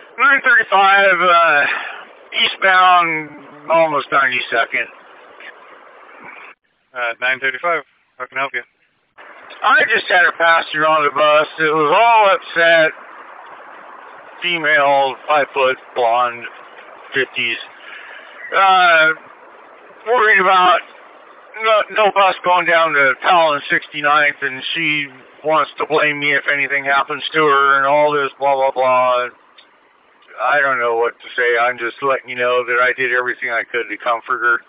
935, eastbound, almost 92nd. 935, how can I help you? I just had a passenger on the bus. It was all upset. Female, 5 foot, blonde, 50s. Worried about no bus going down to Powell and 69th, and she wants to blame me if anything happens to her and all this blah, blah, blah. I don't know what to say. I'm just letting you know that I did everything I could to comfort her.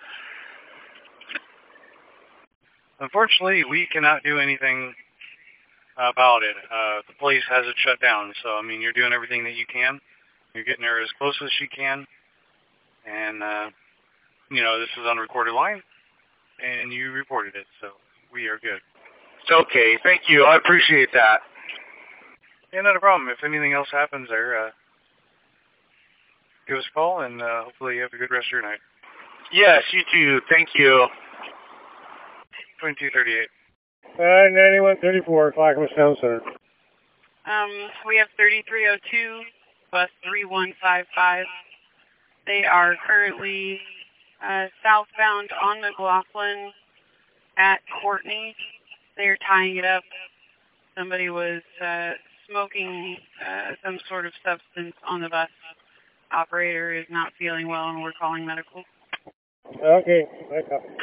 Unfortunately, we cannot do anything about it. The place has it shut down, so, I mean, you're doing everything that you can. You're getting her as close as she can, and, this is on a recorded line, and you reported it, so we are good. Okay, thank you. I appreciate that. Yeah, not a problem. If anything else happens there, give us a call, and hopefully you have a good rest of your night. Yes, you too. Thank you. 2238. 9134, Clackamas Town Center. We have 3302, bus 3155. They are currently southbound on McLaughlin at Courtney. They're tying it up. Somebody was smoking some sort of substance on the bus. Operator is not feeling well, and we're calling medical. Okay, thank you.